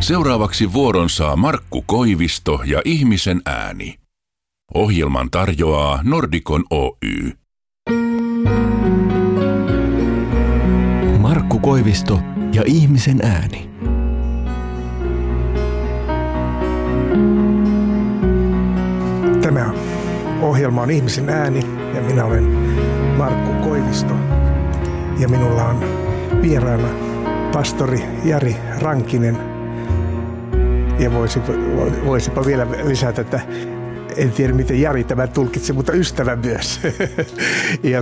Seuraavaksi vuoron saa Markku Koivisto ja Ihmisen ääni. Ohjelman tarjoaa Nordicon Oy. Markku Koivisto ja Ihmisen ääni. Tämä ohjelma on Ihmisen ääni ja minä olen Markku Koivisto. Ja minulla on vieraana pastori Jari Rankinen. Ja voisipa vielä lisätä, että en tiedä miten Jari tämä tulkitsi, mutta ystävä myös. Ja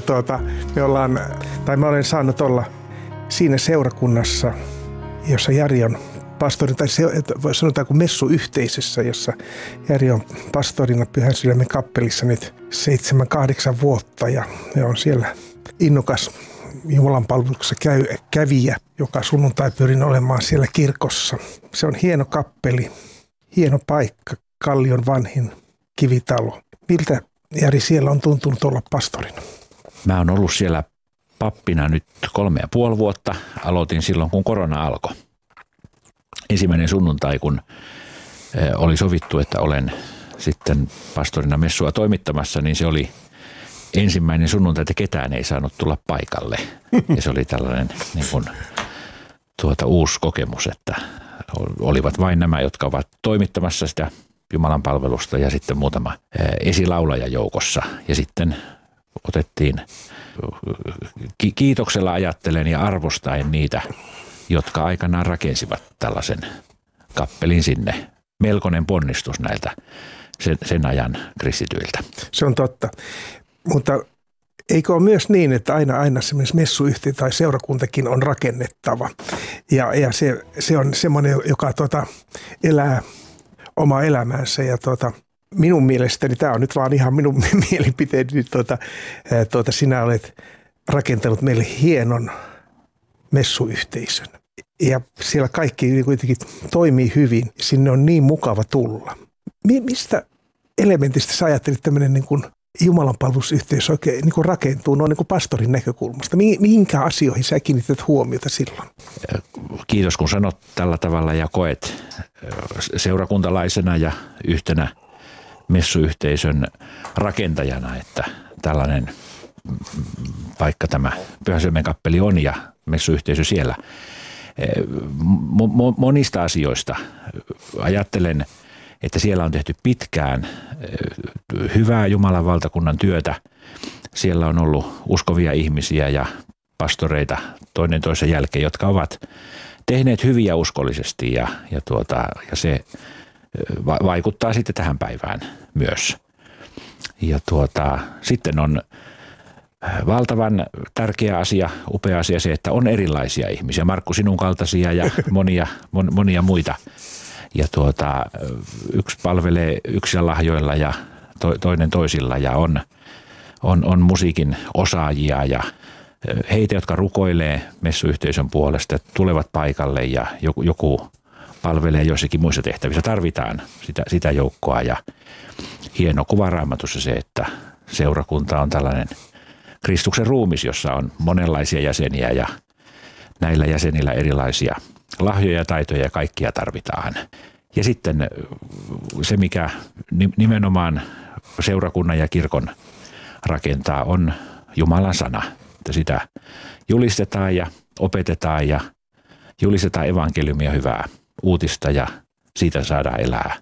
mä olen saanut olla siinä seurakunnassa, jossa Jari on pastori, tai sanotaanko messuyhteisössä, jossa Jari on pastorina Pyhän Sydämen kappelissa nyt 7-8 vuotta ja on siellä innokas jumalanpalveluksessa kävijä, joka sunnuntai pyrin olemaan siellä kirkossa. Se on hieno kappeli, hieno paikka, Kallion vanhin kivitalo. Miltä, Jari, siellä on tuntunut olla pastorina? Mä oon ollut siellä pappina nyt 3,5 vuotta. Aloitin silloin, kun korona alkoi. Ensimmäinen sunnuntai, kun oli sovittu, että olen sitten pastorina messua toimittamassa, niin se oli ensimmäinen sunnuntai, että ketään ei saanut tulla paikalle. Ja se oli tällainen niin kuin, uusi kokemus, että olivat vain nämä, jotka ovat toimittamassa sitä Jumalan palvelusta ja sitten muutama esilaulaja joukossa. Ja sitten otettiin kiitoksella ajattelen ja arvostaen niitä, jotka aikanaan rakensivat tällaisen kappelin sinne. Melkoinen ponnistus näiltä sen ajan kristityiltä. Se on totta. Mutta eikö ole myös niin, että aina semmoinen messuyhtiö tai seurakuntakin on rakennettava. Ja se on semmoinen, joka elää omaa elämäänsä. Ja minun mielestäni, tämä on nyt vaan ihan minun mielipiteeni, sinä olet rakentanut meille hienon messuyhteisön. Ja siellä kaikki kuitenkin toimii hyvin. Sinne on niin mukava tulla. Mistä elementistä sä ajattelit tämmöinen niin kuin jumalanpalvelusyhteisö oikein niin kuin rakentuu noin niin kuin pastorin näkökulmasta? Mihinkä asioihin sä kiinnität huomiota silloin? Kiitos, kun sanot tällä tavalla ja koet seurakuntalaisena ja yhtenä messuyhteisön rakentajana, että tällainen vaikka tämä Pyhän Sydämen kappeli on ja messuyhteisö siellä. Monista asioista ajattelen, että siellä on tehty pitkään hyvää Jumalan valtakunnan työtä. Siellä on ollut uskovia ihmisiä ja pastoreita toinen toisen jälkeen, jotka ovat tehneet hyviä uskollisesti ja se vaikuttaa sitten tähän päivään myös. Ja sitten on valtavan tärkeä asia, upea asia se, että on erilaisia ihmisiä. Markku, sinun kaltaisia ja monia muita. Ja yksi palvelee yksillä lahjoilla ja toinen toisilla ja on musiikin osaajia ja heitä, jotka rukoilee messuyhteisön puolesta, tulevat paikalle ja joku palvelee joissakin muissa tehtävissä. Tarvitaan sitä joukkoa ja hieno kuva Raamatussa se, että seurakunta on tällainen Kristuksen ruumis, jossa on monenlaisia jäseniä ja näillä jäsenillä erilaisia lahjoja, taitoja ja kaikkia tarvitaan. Ja sitten se, mikä nimenomaan seurakunnan ja kirkon rakentaa, on Jumalan sana. Että sitä julistetaan ja opetetaan ja julistetaan evankeliumia, hyvää uutista ja siitä saadaan elää.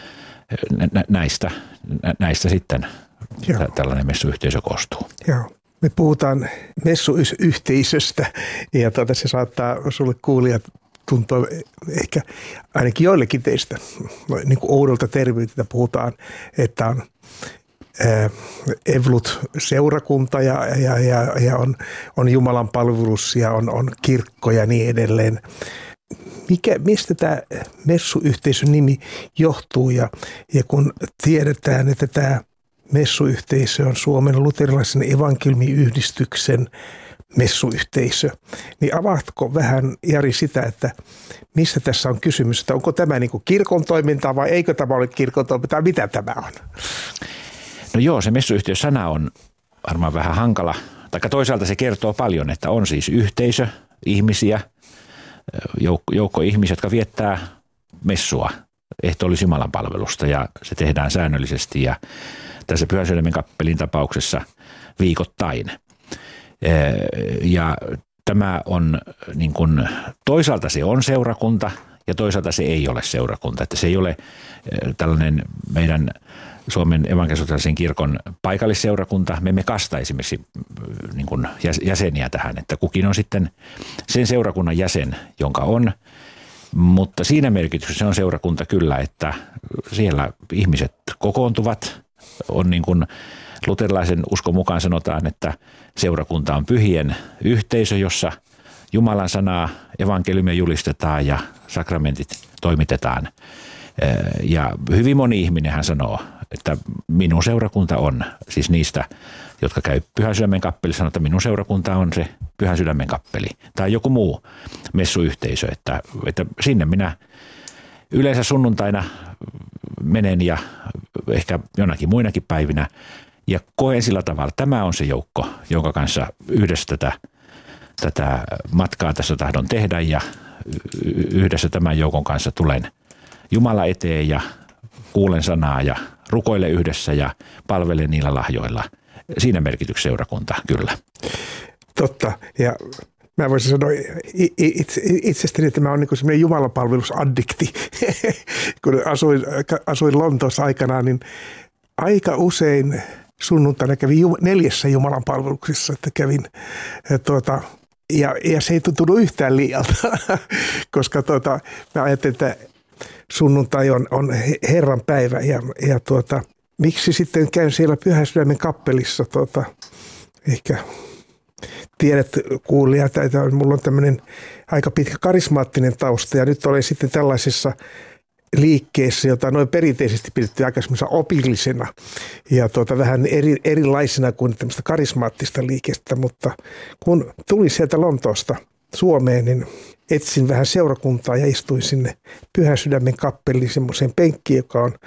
Näistä sitten tällainen messuyhteisö koostuu. Joo. Me puhutaan messuyhteisöstä ja se saattaa sulle kuulijat tuntua ehkä ainakin joillekin teistä niin kuin oudolta termiltä puhutaan, että on Evlut-seurakunta ja on Jumalan palvelus ja on kirkko ja niin edelleen. Mistä tämä messuyhteisön nimi johtuu ja kun tiedetään, että tämä messuyhteisö on Suomen luterilaisen evankeliumiyhdistyksen messuyhteisö, niin avaatko vähän, Jari, sitä, että mistä tässä on kysymys? Että onko tämä niin kuin kirkon toimintaa vai eikö tämä ole kirkon toimintaa? Mitä tämä on? No joo, se messuyhteisö-sana on varmaan vähän hankala. Taikka toisaalta se kertoo paljon, että on siis yhteisö, ihmisiä, joukko ihmisiä, jotka viettää messua. Ehto olisi Jumalan palvelusta ja se tehdään säännöllisesti ja tässä Pyhän Sydämen kappelin tapauksessa viikoittain. Ja tämä on niin kuin, toisaalta se on seurakunta ja toisaalta se ei ole seurakunta. Että se ei ole tällainen meidän Suomen evankelisluterilaisen kirkon paikallisseurakunta. Me emme kasta esimerkiksi niin kuin jäseniä tähän, että kukin on sitten sen seurakunnan jäsen, jonka on. Mutta siinä merkityksessä se on seurakunta kyllä, että siellä ihmiset kokoontuvat. On niin kuin luterilaisen uskon mukaan sanotaan, että seurakunta on pyhien yhteisö, jossa Jumalan sanaa, evankeliumia julistetaan ja sakramentit toimitetaan. Ja hyvin moni ihminen hän sanoo, että minun seurakunta on, siis niistä, jotka käy Pyhän Sydämen kappelissa, sanoo, että minun seurakunta on se Pyhän Sydämen kappeli. Tai joku muu messuyhteisö, että sinne minä yleensä sunnuntaina menen ja ehkä jonakin muinakin päivinä ja koen sillä tavalla, että tämä on se joukko, jonka kanssa yhdessä tätä matkaa tässä tahdon tehdä ja yhdessä tämän joukon kanssa tulen Jumala eteen ja kuulen sanaa ja rukoilen yhdessä ja palvelen niillä lahjoilla. Siinä merkityksessä seurakunta, kyllä. Totta. Ja mä voisin sanoa itsestäni, että mä oon niin semmoinen jumalapalvelusaddikti. Kun asuin Lontoossa aikanaan, niin aika usein sunnuntaina kävin 4 Jumalan palveluksissa, että kävin ja se ei tuntunut yhtään liialta, koska mä ajattelin, että sunnuntai on Herran päivä ja miksi sitten käyn siellä Pyhän Sydämen kappelissa, ehkä tiedät kuulija, että mulla on tämmöinen aika pitkä karismaattinen tausta ja nyt olen sitten tällaisessa liikkeessä, jota noin perinteisesti pidetty aika semmoisena opillisena ja vähän erilaisena kuin tämmöistä karismaattista liikettä, mutta kun tulin sieltä Lontoosta Suomeen, niin etsin vähän seurakuntaa ja istuin sinne Pyhän Sydämen kappeliin semmoiseen penkkiin, joka on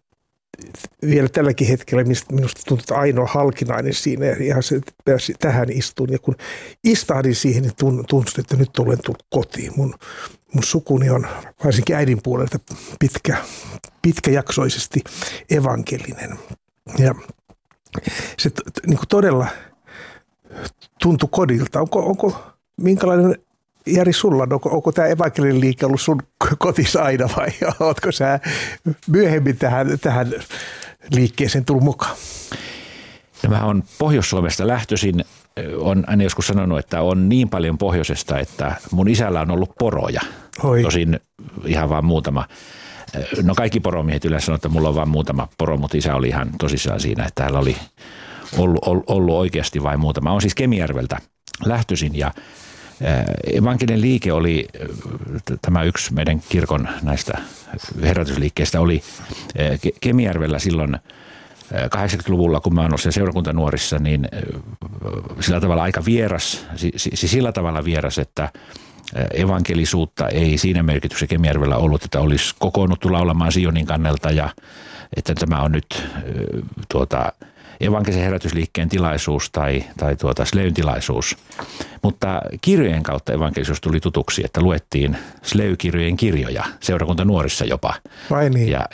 vielä tälläkin hetkellä minusta tuntuu ainoa halkinainen siinä ja ihan se tähän istuin. Ja kun istahdin siihen, niin tunsin, että nyt olen tullut kotiin. Mun sukuni on varsinkin äidin puolelta pitkäjaksoisesti evankelinen. Ja se niin kuin todella tuntui kodilta. Onko minkälainen, Jari, sulla, onko tämä evankelinen liike ollut sun kotis aina vai ootko sä myöhemmin tähän liikkeeseen tullut mukaan? Mä on Pohjois-Suomesta lähtöisin. On aina joskus sanonut, että on niin paljon pohjoisesta, että mun isällä on ollut poroja. Oi. Tosin ihan vaan muutama. No kaikki poromiehet yleensä sanoo, että mulla on vaan muutama poro, mutta isä oli ihan tosissaan siinä, että hänellä oli ollut oikeasti vain muutama. On siis Kemijärveltä lähtöisin ja evankelinen liike oli, tämä yksi meidän kirkon näistä herätysliikkeistä oli Kemijärvellä silloin 80-luvulla, kun mä oon ollut siellä seurakuntanuorissa, niin sillä tavalla aika vieras, sillä tavalla vieras, että evankelisuutta ei siinä merkityksessä Kemijärvellä ollut, että olisi kokoonnuttu laulamaan Sionin kannelta ja että tämä on nyt evankelisen herätysliikkeen tilaisuus tai Sleyn tilaisuus. Mutta kirjojen kautta evankelisuus tuli tutuksi, että luettiin Sley-kirjojen kirjoja, seurakuntanuorissa jopa. Vai niin? Ja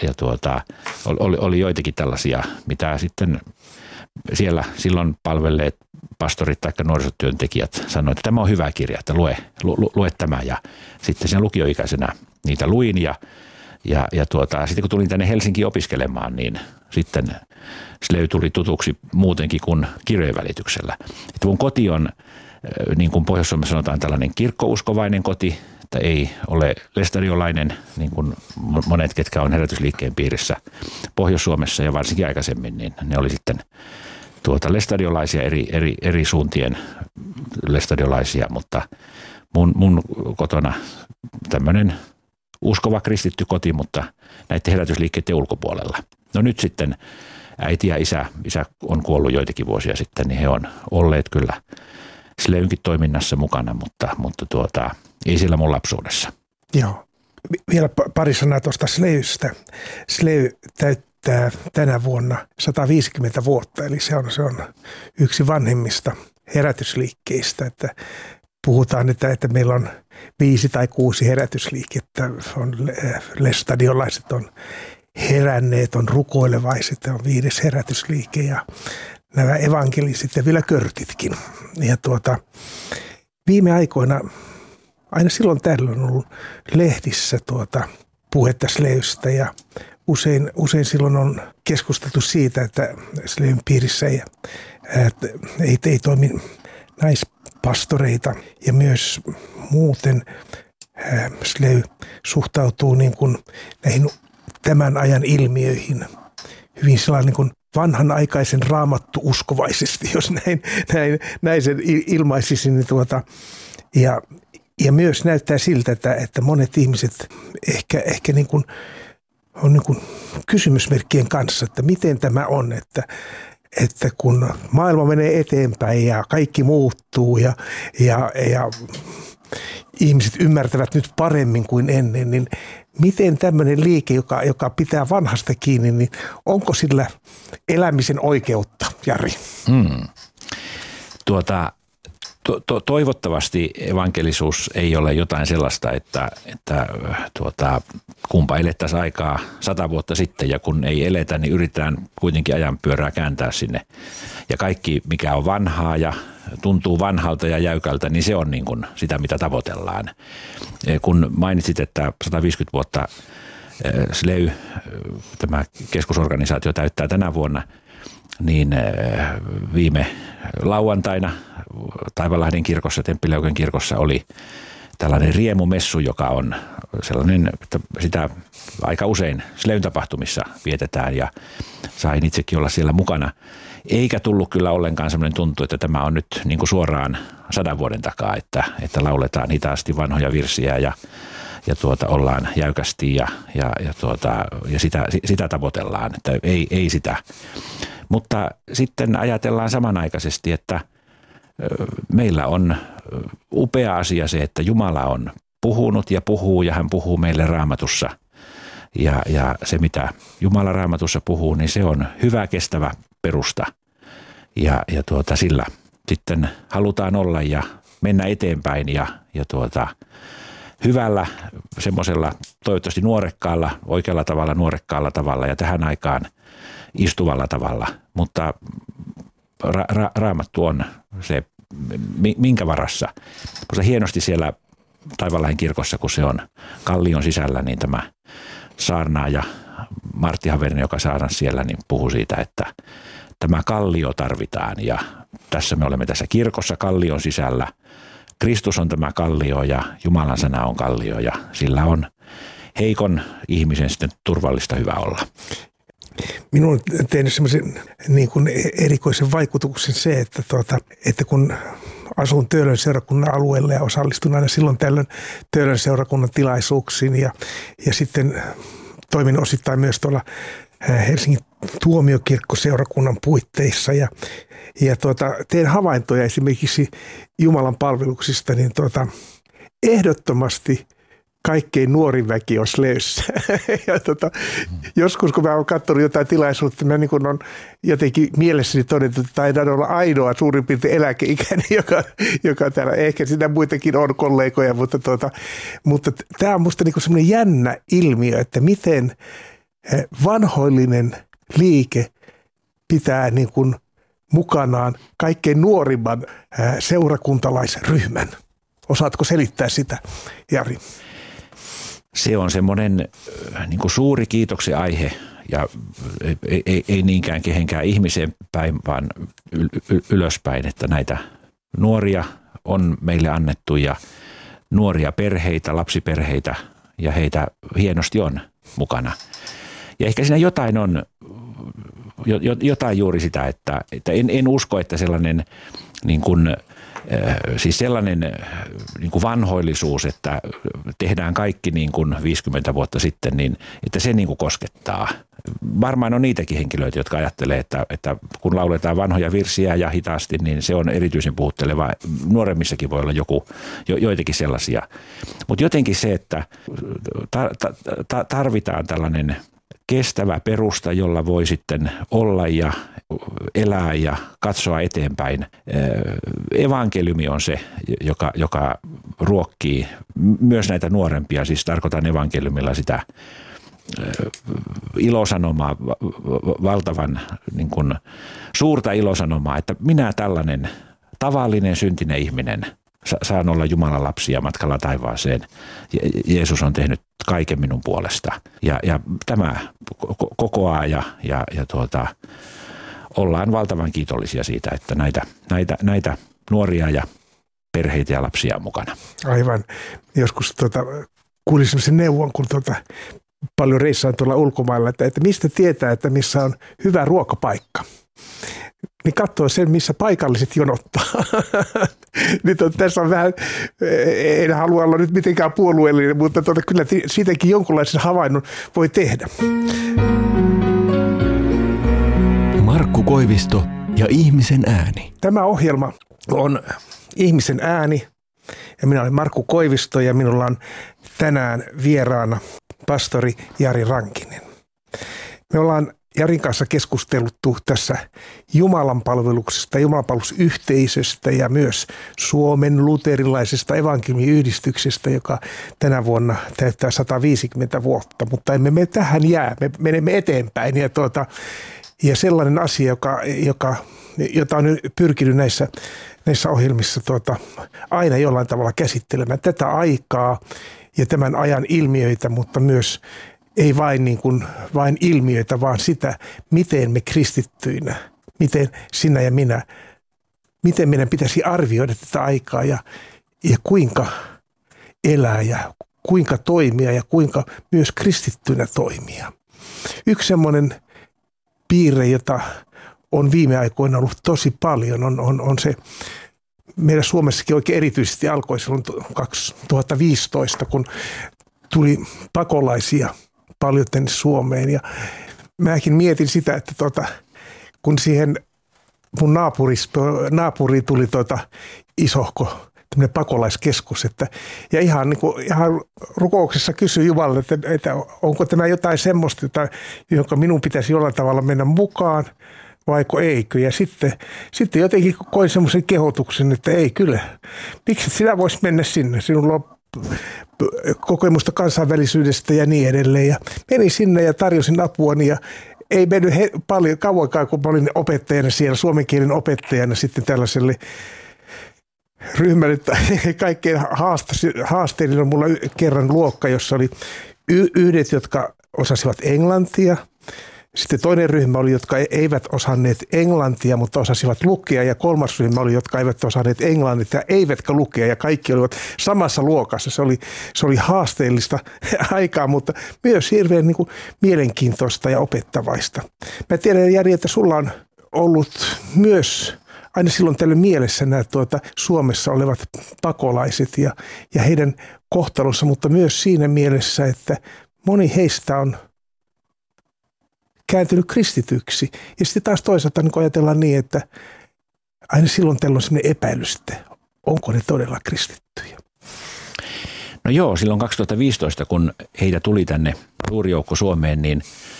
oli joitakin tällaisia, mitä sitten siellä silloin palvelleet pastorit tai nuorisotyöntekijät sanoivat, että tämä on hyvä kirja, että lue tämä. Ja sitten sen lukioikäisenä niitä luin ja sitten kun tulin tänne Helsinkiin opiskelemaan, niin sitten Sley tuli tutuksi muutenkin kuin kirjojen välityksellä. Että mun koti on, niin kuin Pohjois-Suomessa sanotaan, tällainen kirkkouskovainen koti, että ei ole lestadiolainen, niin kuin monet, ketkä on herätysliikkeen piirissä Pohjois-Suomessa ja varsinkin aikaisemmin, niin ne oli sitten lestadiolaisia eri suuntien lestadiolaisia, mutta mun kotona tämmöinen uskova kristitty koti, mutta näiden herätysliikkeiden ulkopuolella. No nyt sitten äiti ja isä on kuollut joitakin vuosia sitten, niin he on olleet kyllä Sleynkin toiminnassa mukana, mutta ei sillä mun lapsuudessa. Joo. Vielä pari sanaa tuosta Sleystä. Sley täyttää tänä vuonna 150 vuotta, eli se on yksi vanhimmista herätysliikkeistä, että puhutaan, että meillä on 5 tai 6 herätysliikettä, stadionlaiset on heränneet, on rukoilevaiset, on 5. herätysliike ja nämä evankelisit ja vielä körtitkin. Ja viime aikoina, aina silloin tällöin on ollut lehdissä puhetta Sleystä ja usein silloin on keskusteltu siitä, että Sleyn piirissä ei toimi naispastoreita ja myös muuten Sley suhtautuu niin kuin näihin tämän ajan ilmiöihin hyvin sellainen niin kuin vanhanaikaisen raamattu-uskovaisesti, jos näin sen ilmaisisi. Niin ja myös näyttää siltä, että monet ihmiset ehkä niin kuin on niin kuin kysymysmerkkien kanssa, että miten tämä on, että kun maailma menee eteenpäin ja kaikki muuttuu ja ihmiset ymmärtävät nyt paremmin kuin ennen, niin miten tämmöinen liike, joka pitää vanhasta kiinni, niin onko sillä elämisen oikeutta, Jari? Toivottavasti evankelisuus ei ole jotain sellaista, että kumpa elettäisiin aikaa 100 vuotta sitten ja kun ei eletä, niin yritetään kuitenkin ajanpyörää kääntää sinne. Ja kaikki, mikä on vanhaa ja tuntuu vanhalta ja jäykältä, niin se on niin kuin sitä, mitä tavoitellaan. Kun mainitsit, että 150 vuotta Sley, tämä keskusorganisaatio täyttää tänä vuonna, niin viime lauantaina Taivanlahden kirkossa, Temppeliaukean kirkossa oli tällainen riemumessu, joka on sellainen, että sitä aika usein Sleyn tapahtumissa vietetään ja sain itsekin olla siellä mukana. Eikä tullut kyllä ollenkaan sellainen tuntu, että tämä on nyt niin kuin suoraan 100 vuoden takaa, että lauletaan hitaasti vanhoja virsiä ja ollaan jäykästi ja sitä tavoitellaan, että ei sitä. Mutta sitten ajatellaan samanaikaisesti, että meillä on upea asia se, että Jumala on puhunut ja puhuu ja hän puhuu meille Raamatussa. Ja se, mitä Jumala Raamatussa puhuu, niin se on hyvä, kestävä perusta. Ja sillä sitten halutaan olla ja mennä eteenpäin ja hyvällä, semmoisella toivottavasti oikealla tavalla, nuorekkaalla tavalla ja tähän aikaan istuvalla tavalla. Mutta Raamattu on se, minkä varassa. Kun se hienosti siellä Taivanlahden kirkossa, kun se on kallion sisällä, niin tämä saarnaaja Martti Haverinen, joka saarnasi siellä, niin puhui siitä, että tämä kallio tarvitaan ja tässä me olemme tässä kirkossa kallion sisällä. Kristus on tämä kallio ja Jumalan sana on kallio ja sillä on heikon ihmisen sitten turvallista hyvä olla. Minun on tehnyt semmoisen niin kuin erikoisen vaikutuksen se, että kun asun Töölön seurakunnan alueella ja osallistun aina silloin tällöin Töölön seurakunnan tilaisuuksiin ja sitten toimin osittain myös tuolla Helsingin tuomiokirkkoseurakunnan puitteissa ja teen havaintoja esimerkiksi Jumalan palveluksista, niin ehdottomasti kaikkein nuorin väki on Sleyssä. Joskus, kun mä oon katsonut jotain tilaisuutta, mä niin kun on jotenkin mielessäni todettu, että taidan olla ainoa suurin piirtein eläkeikäinen, joka täällä, ehkä sitä muitakin on kollegoja, mutta tämä on musta niin semmoinen jännä ilmiö, että miten vanhoillinen liike pitää niin kuin mukanaan kaikkein nuorimman seurakuntalaisryhmän. Osaatko selittää sitä, Jari? Se on semmoinen niin kuin suuri kiitoksen aihe ja ei niinkään kehenkään ihmiseen päin, vaan ylöspäin, että näitä nuoria on meille annettu ja nuoria perheitä, lapsiperheitä ja heitä hienosti on mukana. Ja ehkä siinä jotain on, jotain juuri sitä, että en usko, että sellainen niin kuin siis sellainen niin kuin vanhoillisuus, että tehdään kaikki niin kuin 50 vuotta sitten, niin että se niin kuin koskettaa. Varmaan on niitäkin henkilöitä, jotka ajattelee, että kun lauletaan vanhoja virsiä ja hitaasti, niin se on erityisen puhutteleva. Nuoremmissakin voi olla joitakin sellaisia. Mutta jotenkin se, että tarvitaan tällainen kestävä perusta, jolla voi sitten olla ja elää ja katsoa eteenpäin. Evankeliumi on se, joka ruokkii myös näitä nuorempia, siis tarkoitan evankeliumilla sitä ilosanomaa, valtavan niin kuin suurta ilosanomaa, että minä tällainen tavallinen syntinen ihminen saan olla Jumalan lapsia matkalla taivaaseen. Jeesus on tehnyt kaiken minun puolesta. Ja tämä kokoaa ja ollaan valtavan kiitollisia siitä, että näitä nuoria ja perheitä ja lapsia on mukana. Aivan. Joskus kuulin sellaisen neuvon, kun paljon reissaan tuolla ulkomailla, että mistä tietää, että missä on hyvä ruokapaikka. Niin katsoo sen, missä paikalliset jonottaa. Nyt tässä on vähän, en halua olla nyt mitenkään puolueellinen, mutta kyllä siitäkin jonkunlaisen havainnon voi tehdä. Markku Koivisto ja ihmisen ääni. Tämä ohjelma on ihmisen ääni ja minä olen Markku Koivisto ja minulla on tänään vieraana pastori Jari Rankinen. Me ollaan Jarin kanssa keskusteluttu tässä Jumalanpalveluksesta, Jumalanpalvelusyhteisöstä ja myös Suomen luterilaisesta evankeliumiyhdistyksestä, joka tänä vuonna täyttää 150 vuotta, mutta emme me tähän jää, me menemme eteenpäin ja sellainen asia, jota on pyrkinyt näissä ohjelmissa aina jollain tavalla käsittelemään tätä aikaa ja tämän ajan ilmiöitä, mutta myös ei vain ilmiöitä, vaan sitä, miten me kristittyinä, miten sinä ja minä, miten meidän pitäisi arvioida tätä aikaa ja kuinka elää ja kuinka toimia ja kuinka myös kristittynä toimia. Yksi semmoinen piirre, jota on viime aikoina ollut tosi paljon, on se, meillä Suomessakin oikein erityisesti alkoi silloin 2015, kun tuli pakolaisia paljon tänne Suomeen ja mäkin mietin sitä, että kun siihen mun naapuriin tuli isohko tämmöinen pakolaiskeskus, ja ihan rukouksessa kysyi Jumalalle, että onko tämä jotain semmoista, jonka minun pitäisi jollain tavalla mennä mukaan, vaiko eikö. Ja sitten jotenkin koin semmoisen kehotuksen, että ei kyllä. Miksi sinä vois mennä sinne? Sinulla on kokemusta kansainvälisyydestä ja niin edelleen. Ja menin sinne ja tarjosin apuani ja ei mennyt paljon kauankaan, kun mä olin opettajana siellä, suomen kielen opettajana sitten tällaiselle ryhmälle. Kaikkein haasteellinen on mulla kerran luokka, jossa oli yhdet, jotka osasivat englantia. Sitten toinen ryhmä oli, jotka eivät osanneet englantia, mutta osasivat lukea. Ja kolmas ryhmä oli, jotka eivät osanneet englantia ja eivätkä lukea. Ja kaikki olivat samassa luokassa. Se oli haasteellista aikaa, mutta myös hirveän mielenkiintoista ja opettavaista. Mä tiedän, Jari, että sulla on ollut myös aina silloin tällöin mielessä nämä Suomessa olevat pakolaiset ja heidän kohtalonsa, mutta myös siinä mielessä, että moni heistä on kääntynyt kristityksi. Ja sitten taas toisaalta niin ajatellaan niin, että aina silloin tällä on sellainen epäilys, että onko ne todella kristittyjä. No joo, silloin 2015, kun heitä tuli tänne suuri joukko Suomeen, niin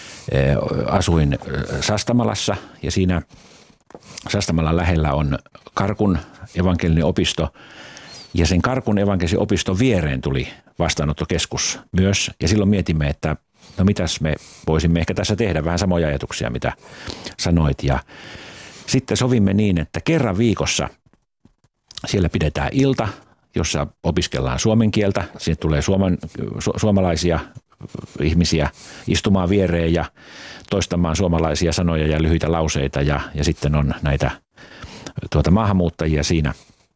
asuin Sastamalassa ja siinä Sastamalan lähellä on Karkun evankelinen opisto ja sen Karkun evankelisen opiston viereen tuli vastaanottokeskus myös ja silloin mietimme, että no mitäs me voisimme ehkä tässä tehdä, vähän samoja ajatuksia, mitä sanoit. Ja sitten sovimme niin, että kerran viikossa siellä pidetään ilta, jossa opiskellaan suomen kieltä. Sinne tulee suomalaisia ihmisiä istumaan viereen ja toistamaan suomalaisia sanoja ja lyhyitä lauseita. Ja sitten on näitä maahanmuuttajia siinä.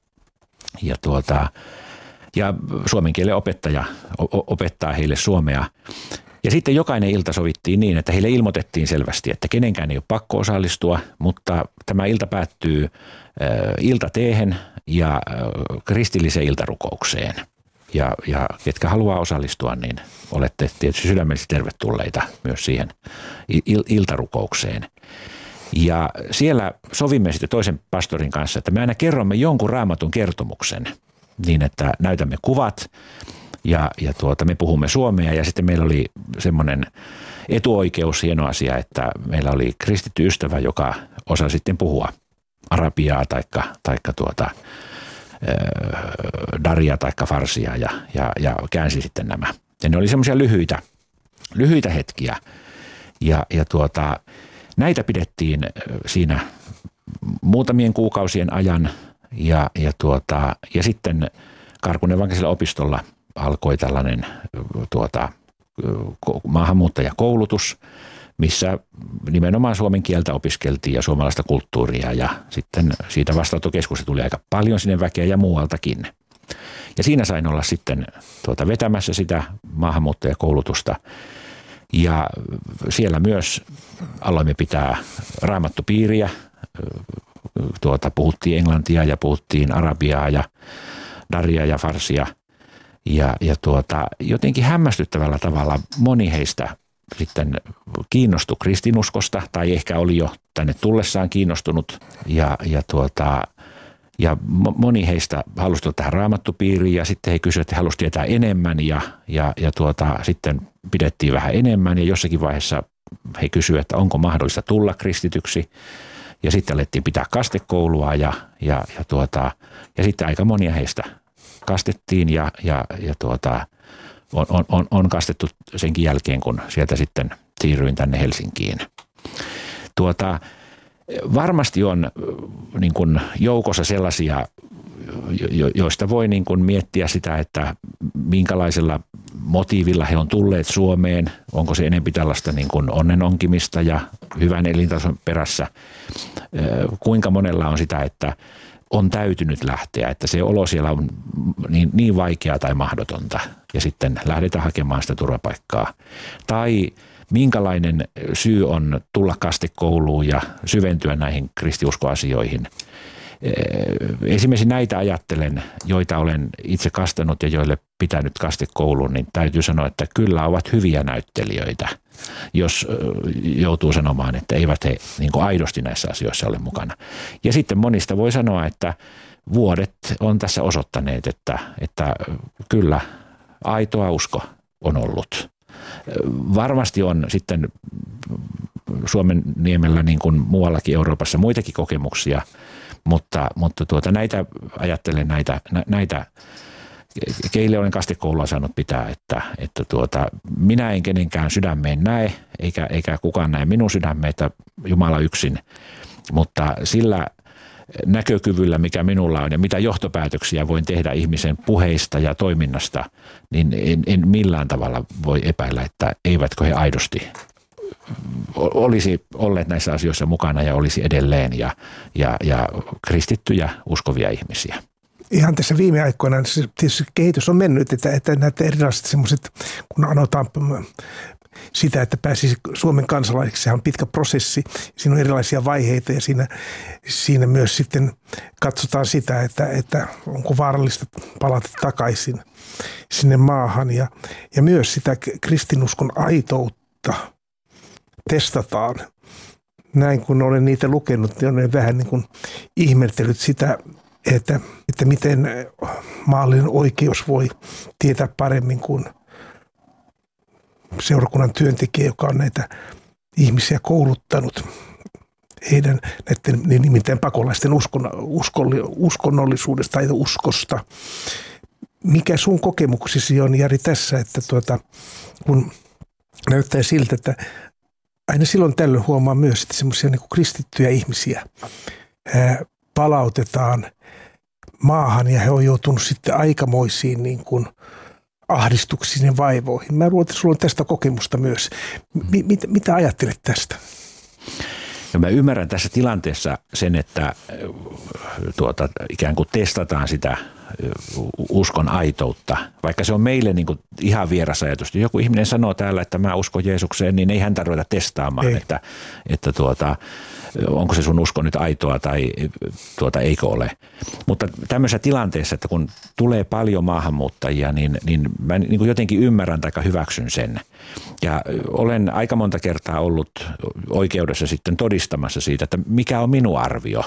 Ja suomen kielen opettaja opettaa heille suomea. Ja sitten jokainen ilta sovittiin niin, että heille ilmoitettiin selvästi, että kenenkään ei ole pakko osallistua, mutta tämä ilta päättyy iltateehen ja kristilliseen iltarukoukseen. Ja ketkä haluaa osallistua, niin olette tietysti sydämellisesti tervetulleita myös siihen iltarukoukseen. Ja siellä sovimme sitten toisen pastorin kanssa, että me aina kerromme jonkun Raamatun kertomuksen niin, että näytämme kuvat. Ja me puhumme suomea ja sitten meillä oli semmoinen etuoikeus, hieno asia, että meillä oli kristitty ystävä, joka osasi sitten puhua arabiaa taikka daria taikka farsia ja käänsi sitten nämä. Ja ne oli semmoisia lyhyitä hetkiä ja näitä pidettiin siinä muutamien kuukausien ajan ja sitten Karkun evankelisella opistolla alkoi tällainen maahanmuuttajakoulutus, missä nimenomaan suomen kieltä opiskeltiin ja suomalaista kulttuuria ja sitten siitä vastaanottokeskuksesta tuli aika paljon sinne väkeä ja muualtakin. Ja siinä sain olla sitten vetämässä sitä maahanmuuttajakoulutusta ja siellä myös aloimme pitää raamattupiiriä. Puhuttiin englantia ja puhuttiin arabiaa ja daria ja farsia ja jotenkin hämmästyttävällä tavalla moni heistä sitten kiinnostui kristinuskosta tai ehkä oli jo tänne tullessaan kiinnostunut ja moni heistä halusi tulla tähän raamattupiiriin ja sitten he kysyivät, että he halusivat tietää enemmän ja sitten pidettiin vähän enemmän ja jossakin vaiheessa he kysyivät, että onko mahdollista tulla kristityksi ja sitten alettiin pitää kastekoulua ja sitten aika monia heistä kastettiin ja on kastettu senkin jälkeen, kun sieltä sitten siirryin tänne Helsinkiin. Varmasti on niin kuin joukossa sellaisia, joista voi niin kuin miettiä sitä, että minkälaisella motiivilla he on tulleet Suomeen. Onko se enemmän tällaista niin kuin onnenonkimista ja hyvän elintason perässä. Kuinka monella on sitä, että on täytynyt lähteä, että se olo siellä on niin vaikeaa tai mahdotonta ja sitten lähdetään hakemaan sitä turvapaikkaa. Tai minkälainen syy on tulla kastekouluun ja syventyä näihin kristiuskoasioihin. Esimerkiksi näitä ajattelen, joita olen itse kastanut ja joille pitänyt kastekoulun, niin täytyy sanoa, että kyllä ovat hyviä näyttelijöitä, jos joutuu sanomaan, että eivät he niin kuin aidosti näissä asioissa ole mukana. Ja sitten monista voi sanoa, että vuodet on tässä osoittaneet, että kyllä aitoa usko on ollut. Varmasti on sitten Suomen niemellä niin kuin muuallakin Euroopassa muitakin kokemuksia, mutta näitä ajattelen näitä keille olen kastekoulua saanut pitää, että minä en kenenkään sydämeen näe, eikä kukaan näe minun sydämeitä, Jumala yksin, mutta sillä näkökyvyllä, mikä minulla on ja mitä johtopäätöksiä voin tehdä ihmisen puheista ja toiminnasta, niin en millään tavalla voi epäillä, että eivätkö he aidosti olisi olleet näissä asioissa mukana ja olisi edelleen ja kristittyjä uskovia ihmisiä. Ihan tässä viime aikoina tietysti kehitys on mennyt, että näitä erilaiset semmoiset, kun anotaan sitä, että pääsisi Suomen kansalaiseksi, sehän on pitkä prosessi, siinä on erilaisia vaiheita ja siinä myös sitten katsotaan sitä, että onko vaarallista palata takaisin sinne maahan ja myös sitä kristinuskon aitoutta testataan. Näin kun olen niitä lukenut, niin olen vähän niin kuin ihmetellyt sitä, että miten maallinen oikeus voi tietää paremmin kuin seurakunnan työntekijä, joka on näitä ihmisiä kouluttanut heidän näiden nimittäin pakolaisten uskonnollisuudesta tai uskosta. Mikä sun kokemuksisi on, Jari, tässä, että kun näyttää siltä, että aina silloin tällöin huomaa myös, että semmoisia niin kuin kristittyjä ihmisiä palautetaan maahan ja he on joutunut sitten aikamoisiin niin kuin ahdistuksiin ja vaivoihin. Mä luulen, että sulla on tästä kokemusta myös. Mitä ajattelet tästä? Ja mä ymmärrän tässä tilanteessa sen, että ikään kuin testataan sitä uskon aitoutta, vaikka se on meille niin kuin ihan vieras ajatus. Joku ihminen sanoo täällä, että mä uskon Jeesukseen, niin ei häntä ruveta testaamaan, että onko se sun usko nyt aitoa tai eikö ole. Mutta tämmöisessä tilanteessa, että kun tulee paljon maahanmuuttajia, niin mä niin kuin jotenkin ymmärrän tai hyväksyn sen. Ja olen aika monta kertaa ollut oikeudessa sitten todistamassa siitä, että mikä on minun arvio.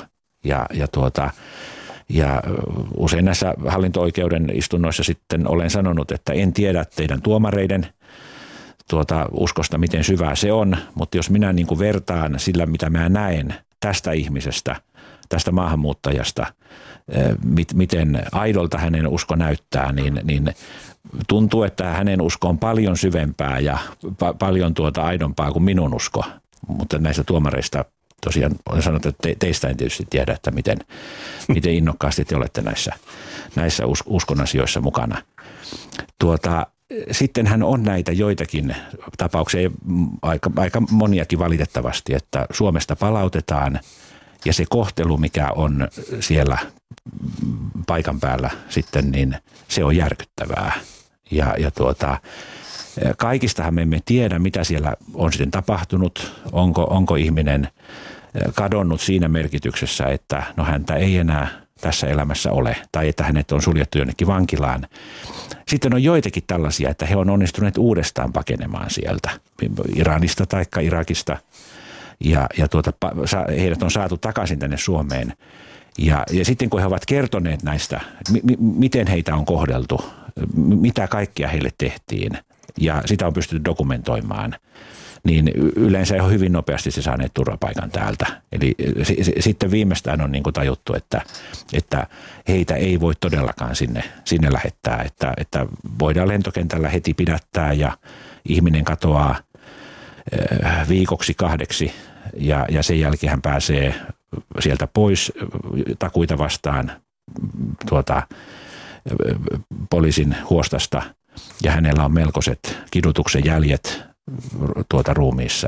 Ja usein näissä hallinto-oikeuden istunnoissa sitten olen sanonut, että en tiedä teidän tuomareiden uskosta, miten syvää se on, mutta jos minä niin kuin vertaan sillä, mitä mä näen tästä ihmisestä, tästä maahanmuuttajasta, miten aidolta hänen usko näyttää, niin tuntuu, että hänen usko on paljon syvempää ja paljon aidompaa kuin minun usko. Mutta näistä tuomareista tosiaan on sanottu, että teistä en tietysti tiedä, että miten innokkaasti te olette näissä uskon asioissa mukana. Sittenhän on näitä joitakin tapauksia, aika moniakin valitettavasti, että Suomesta palautetaan ja se kohtelu, mikä on siellä paikan päällä sitten, niin se on järkyttävää. Kaikistahan me emme tiedä, mitä siellä on sitten tapahtunut, onko ihminen kadonnut siinä merkityksessä, että no häntä ei enää tässä elämässä ole, tai että hänet on suljettu jonnekin vankilaan. Sitten on joitakin tällaisia, että he on onnistuneet uudestaan pakenemaan sieltä, Iranista tai Irakista, ja heidät on saatu takaisin tänne Suomeen. Ja sitten kun he ovat kertoneet näistä, miten heitä on kohdeltu, mitä kaikkea heille tehtiin, ja sitä on pystytty dokumentoimaan, niin yleensä ihan hyvin nopeasti se saaneet turvapaikan täältä. Eli sitten viimeistään on niin kuin tajuttu, että heitä ei voi todellakaan sinne lähettää, että voidaan lentokentällä heti pidättää ja ihminen katoaa viikoksi 2 ja sen jälkeen hän pääsee sieltä pois takuita vastaan poliisin huostasta ja hänellä on melkoiset kidutuksen jäljet ruumiissa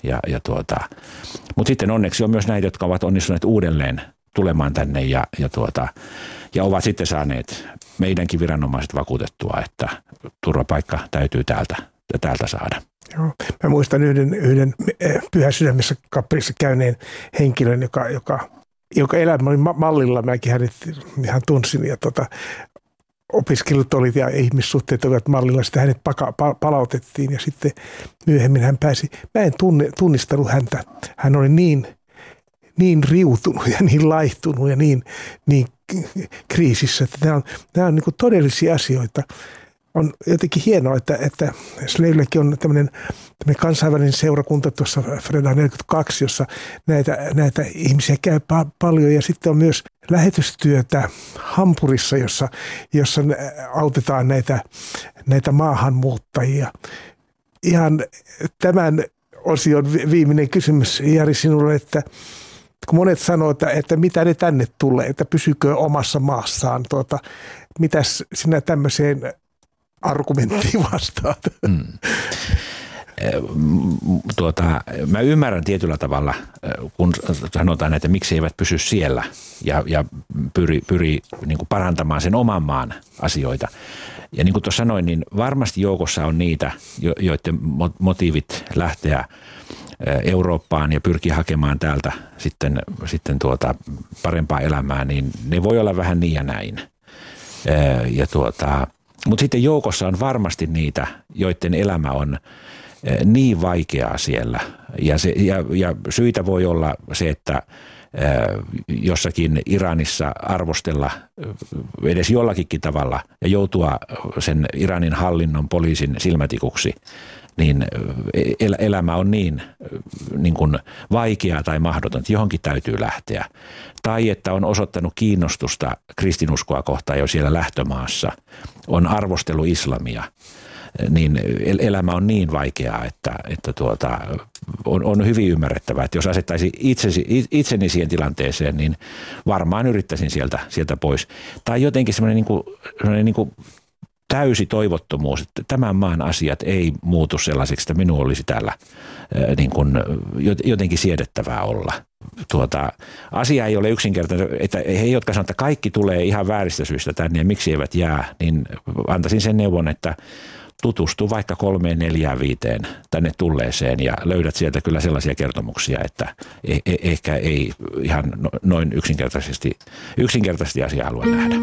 mutta sitten onneksi on myös näitä, jotka ovat onnistuneet uudelleen tulemaan tänne ja ovat sitten saaneet meidänkin viranomaiset vakuutettua, että turvapaikka täytyy täältä saada. Joo. Mä muistan yhden Pyhä Sydämessä kappelissa käyneen henkilön, joka elämä oli mallilla. Mäkin hänet ihan tunsin ja opiskelut oli ja ihmissuhteet olivat mallilla. Sitten hänet palautettiin ja sitten myöhemmin hän pääsi. Mä en tunnistanut häntä. Hän oli niin riutunut ja niin laihtunut ja niin kriisissä, että nämä on niin kuin todellisia asioita. On jotenkin hienoa, että Slavelläkin on tämmöinen kansainvälinen seurakunta tuossa Freda 42, jossa näitä ihmisiä käy paljon. Ja sitten on myös lähetystyötä Hampurissa, jossa autetaan näitä maahanmuuttajia. Ihan tämän osion viimeinen kysymys, Jari, sinulle, että kun monet sanoo, että mitä ne tänne tulee, että pysykö omassa maassaan. Mitäs sinä tämmöiseen argumenttiin vastaat? Mä ymmärrän tietyllä tavalla, kun sanotaan, että miksi eivät pysy siellä ja pyri niin kuin parantamaan sen oman maan asioita. Ja niin kuin tuossa sanoin, niin varmasti joukossa on niitä, joiden motiivit lähteä Eurooppaan ja pyrkiä hakemaan täältä sitten parempaa elämää, niin ne voi olla vähän niin ja näin. Mutta sitten joukossa on varmasti niitä, joiden elämä on niin vaikeaa siellä. Ja syitä voi olla se, että jossakin Iranissa arvostella edes jollakin tavalla ja joutua sen Iranin hallinnon poliisin silmätikuksi, niin elämä on niin kuin vaikeaa tai mahdotonta, johonkin täytyy lähteä. Tai että on osoittanut kiinnostusta kristinuskoa kohtaan jo siellä lähtömaassa, on arvostellut islamia, niin elämä on niin vaikeaa, että on hyvin ymmärrettävää, että jos asettaisi itseni siihen tilanteeseen, niin varmaan yrittäisin sieltä pois. Tai jotenkin semmoinen niin kuin täysi toivottomuus, että tämän maan asiat ei muutu sellaisiksi, että minun olisi täällä niin kuin jotenkin siedettävää olla. Asia ei ole yksinkertainen, että he, jotka sanoo, että kaikki tulee ihan vääristä syistä tänne ja miksi eivät jää, niin antaisin sen neuvon, että tutustu vaikka 3, 4, 5 tänne tulleeseen ja löydät sieltä kyllä sellaisia kertomuksia, että ehkä ei ihan noin yksinkertaisesti asiaa halua nähdä.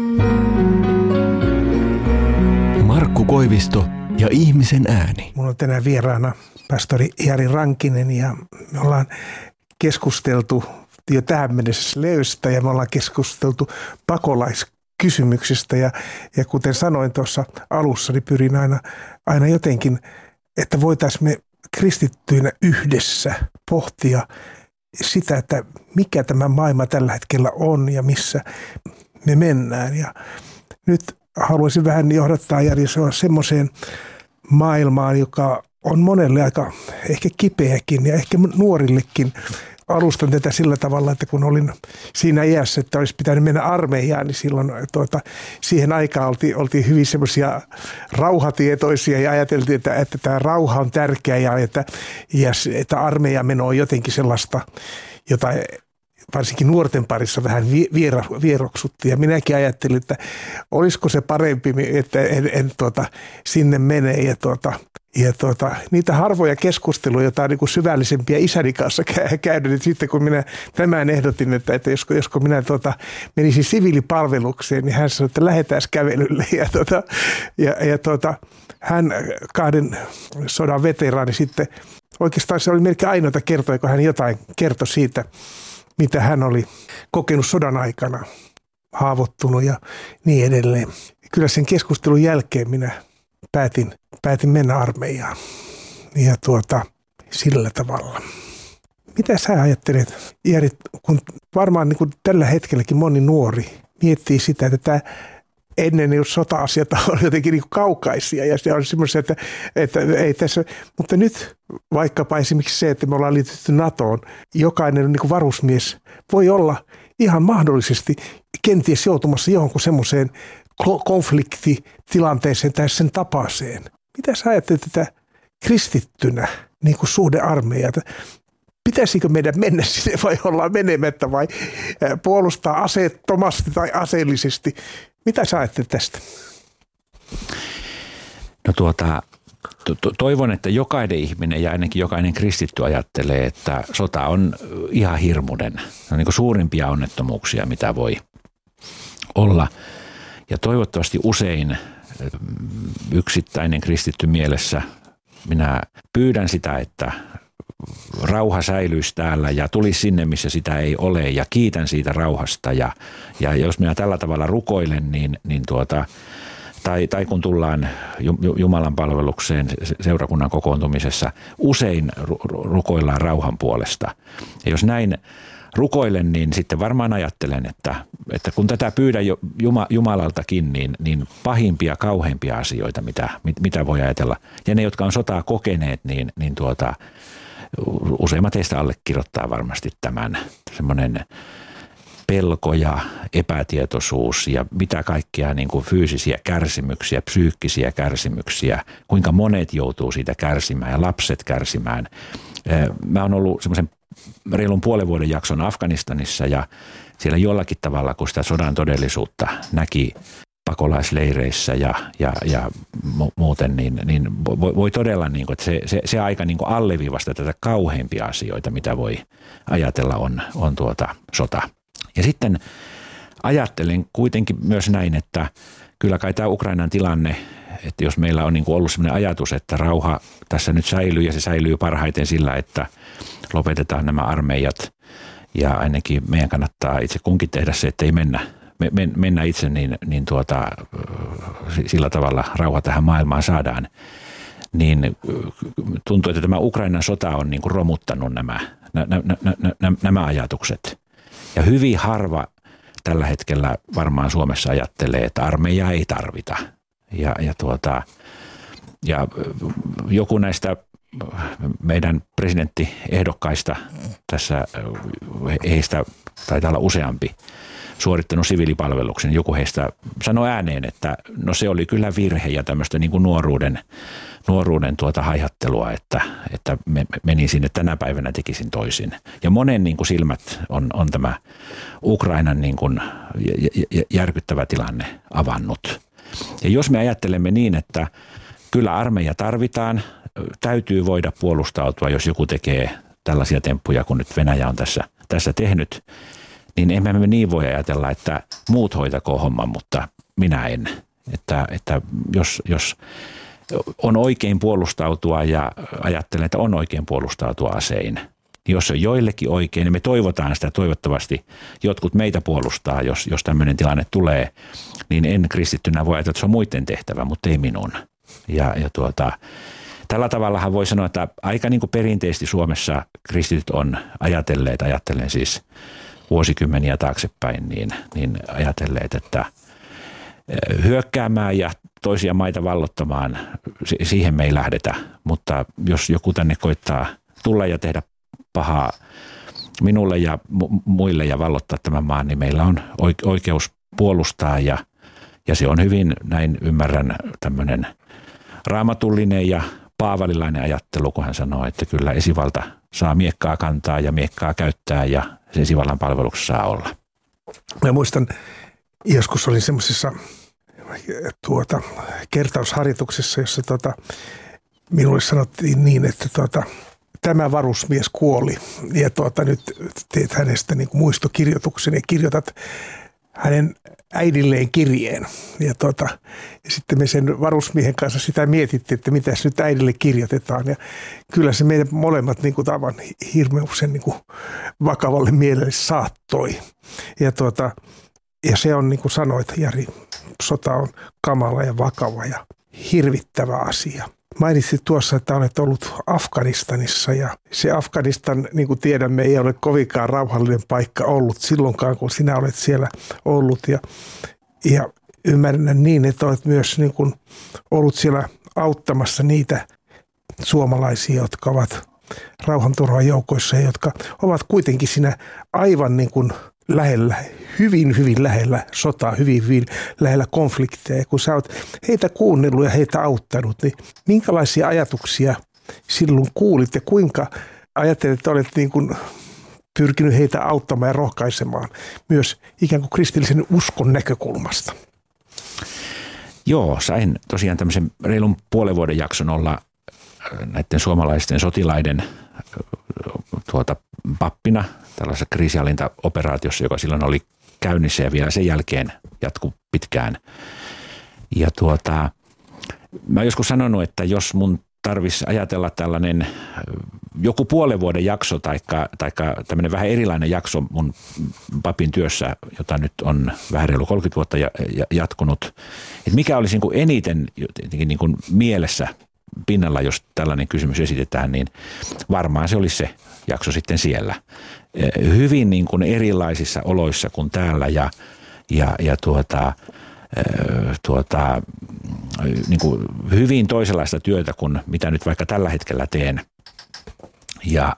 Markku Koivisto ja ihmisen ääni. Minulla on tänään vieraana pastori Jari Rankinen ja me ollaan keskusteltu jo tähän mennessä Slevstä ja me ollaan keskusteltu pakolaiskysymyksistä ja kuten sanoin tuossa alussa, niin pyrin aina jotenkin että voitaisiin me kristittyinä yhdessä pohtia sitä, että mikä tämä maailma tällä hetkellä on ja missä me mennään. Ja nyt haluaisin vähän johdattaa Jari semmoiseen maailmaan, joka on monelle aika ehkä kipeäkin ja ehkä nuorillekin. Alustan tätä sillä tavalla, että kun olin siinä iässä, että olisi pitänyt mennä armeijaan, niin silloin siihen aikaan oltiin hyvin semmoisia rauhatietoisia ja ajateltiin, että tämä rauha on tärkeä ja että armeijan meno on jotenkin sellaista, jota varsinkin nuorten parissa vähän vieroksuttiin. Ja minäkin ajattelin, että olisiko se parempi, että en sinne mene. Ja niitä harvoja keskusteluja, joita on niin kuin syvällisempiä isäni kanssa käynyt, niin sitten kun minä tämän ehdotin, että josko minä menisin siviilipalvelukseen, niin hän sanoi, että lähdetään kävelylle. Hän 2 sodan veteraani sitten, oikeastaan se oli melkein ainoita kertoja, kun hän jotain kertoi siitä, mitä hän oli kokenut sodan aikana, haavoittunut ja niin edelleen. Kyllä sen keskustelun jälkeen minä päätin mennä armeijaan ja sillä tavalla. Mitä sä ajattelet, Jari, kun varmaan niin kuin tällä hetkelläkin moni nuori miettii sitä, että tämä ennen niin sota-asiat on jotenkin niin kaukaisia ja se on semmoisia, että ei tässä, mutta nyt vaikkapa esimerkiksi se, että me ollaan liitytty NATOon, jokainen niin kuin varusmies voi olla ihan mahdollisesti kenties joutumassa johonkin semmoiseen konfliktitilanteeseen tai sen tapaiseen. Mitä sä ajattelet tätä kristittynä niin kuin suhde armeijaa? Pitäisikö meidän mennä sinne vai ollaan menemättä vai puolustaa aseettomasti tai aseellisesti? Mitä sä ajattelet tästä? No toivon, että jokainen ihminen ja ainakin jokainen kristitty ajattelee, että sota on ihan hirmuinen. Se on niin kuin suurimpia onnettomuuksia, mitä voi olla. Ja toivottavasti usein yksittäinen kristitty mielessä minä pyydän sitä, että rauha säilyisi täällä ja tulisi sinne, missä sitä ei ole ja kiitän siitä rauhasta. Ja jos minä tällä tavalla rukoilen, tai kun tullaan Jumalan palvelukseen seurakunnan kokoontumisessa, usein rukoillaan rauhan puolesta. Ja jos näin rukoilen, niin sitten varmaan ajattelen, että kun tätä pyydän Jumalaltakin, niin pahimpia, kauheimpia asioita, mitä voi ajatella. Ja ne, jotka on sotaa kokeneet, niin useimmat heistä allekirjoittaa varmasti tämän semmoinen pelko ja epätietoisuus ja mitä kaikkia niin kuin fyysisiä kärsimyksiä, psyykkisiä kärsimyksiä, kuinka monet joutuu siitä kärsimään ja lapset kärsimään. Mä oon ollut semmoisen reilun puolen vuoden jakson Afganistanissa ja siellä jollakin tavalla, kun sitä sodan todellisuutta näki pakolaisleireissä ja muuten, niin voi todella, niin kuin, että se aika niin kuin alleviivasta tätä kauheimpia asioita, mitä voi ajatella on sota. Ja sitten ajattelen kuitenkin myös näin, että kyllä kai tämä Ukrainan tilanne, että jos meillä on niin kuin ollut sellainen ajatus, että rauha tässä nyt säilyy ja se säilyy parhaiten sillä, että lopetetaan nämä armeijat ja ainakin meidän kannattaa itse kunkin tehdä se, että ei mennä itse, niin sillä tavalla rauha tähän maailmaan saadaan, niin tuntuu, että tämä Ukrainan sota on niin kuin romuttanut nämä ajatukset. Ja hyvin harva tällä hetkellä varmaan Suomessa ajattelee, että armeijaa ei tarvita. Ja joku näistä meidän presidenttiehdokkaista tässä, heistä taitaa olla useampi, suorittanut siviilipalveluksen. Joku heistä sanoi ääneen, että no se oli kyllä virhe ja tämmöistä niin kuin nuoruuden haihattelua, että menin sinne tänä päivänä tekisin toisin. Ja monen niin kuin silmät on tämä Ukrainan niin kuin järkyttävä tilanne avannut. Ja jos me ajattelemme niin, että kyllä armeija tarvitaan, täytyy voida puolustautua, jos joku tekee tällaisia temppuja, kun nyt Venäjä on tässä tehnyt, niin emme me niin voi ajatella, että muut hoitakoon homman, mutta minä en. Että jos on oikein puolustautua ja ajattelen, että on oikein puolustautua asein, niin jos se on joillekin oikein, niin me toivotaan sitä, toivottavasti jotkut meitä puolustaa, jos tämmöinen tilanne tulee, niin en kristittynä voi ajatella, että se on muiden tehtävä, mutta ei minun. Ja tällä tavallahan voi sanoa, että aika niin kuin perinteisesti Suomessa kristityt on ajatellen siis vuosikymmeniä taaksepäin, niin ajatelleet, että hyökkäämään ja toisia maita vallottamaan, siihen me ei lähdetä, mutta jos joku tänne koittaa tulla ja tehdä pahaa minulle ja muille ja vallottaa tämän maan, niin meillä on oikeus puolustaa ja se on hyvin, näin ymmärrän, tämmöinen raamatullinen ja paavalilainen ajattelu, kun hän sanoo, että kyllä esivalta saa miekkaa kantaa ja miekkaa käyttää ja se esivallan palveluksessa saa olla. Mä muistan, joskus olin semmoisessa kertausharjoituksessa, jossa minulle sanottiin niin, että tämä varusmies kuoli ja nyt teet hänestä niin kuin muistokirjoituksen ja kirjoitat hänen äidilleen kirjeen. Ja sitten me sen varusmiehen kanssa sitä mietittiin, että mitä nyt äidille kirjoitetaan. Ja kyllä se meidän molemmat niin kuin tavan hirmeuksen niin kuin vakavalle mielelle saattoi. Ja se on niin kuin sanoit, Jari, sota on kamala ja vakava ja hirvittävä asia. Mainitsit tuossa, että olet ollut Afganistanissa ja se Afganistan, niin kuin tiedämme, ei ole kovinkaan rauhallinen paikka ollut silloinkaan, kun sinä olet siellä ollut. Ja ymmärrän niin, että olet myös niin kuin ollut siellä auttamassa niitä suomalaisia, jotka ovat rauhanturvajoukoissa ja jotka ovat kuitenkin siinä aivan niin kuin lähellä, hyvin lähellä sotaa, hyvin lähellä konflikteja. Kun sä oot heitä kuunnellut ja heitä auttanut, niin minkälaisia ajatuksia silloin kuulit ja kuinka ajattelet, että olet niin kuin pyrkinyt heitä auttamaan ja rohkaisemaan myös ikään kuin kristillisen uskon näkökulmasta? Joo, sain tosiaan tämmöisen reilun puolen vuoden jakson olla näiden suomalaisten sotilaiden pappina tällaisessa kriisinhallintaoperaatiossa, joka silloin oli käynnissä ja vielä sen jälkeen jatkuu pitkään. Ja mä joskus sanonut, että jos mun tarvitsisi ajatella tällainen joku puolen vuoden jakso taikka tämmöinen vähän erilainen jakso mun papin työssä, jota nyt on vähän reilu 30 vuotta jatkunut, että mikä olisi niin kuin eniten jotenkin niin kuin mielessä pinnalla, jos tällainen kysymys esitetään, niin varmaan se olisi se jakso sitten siellä. Hyvin niin kuin erilaisissa oloissa kuin täällä ja niin kuin hyvin toisenlaista työtä kuin mitä nyt vaikka tällä hetkellä teen. Ja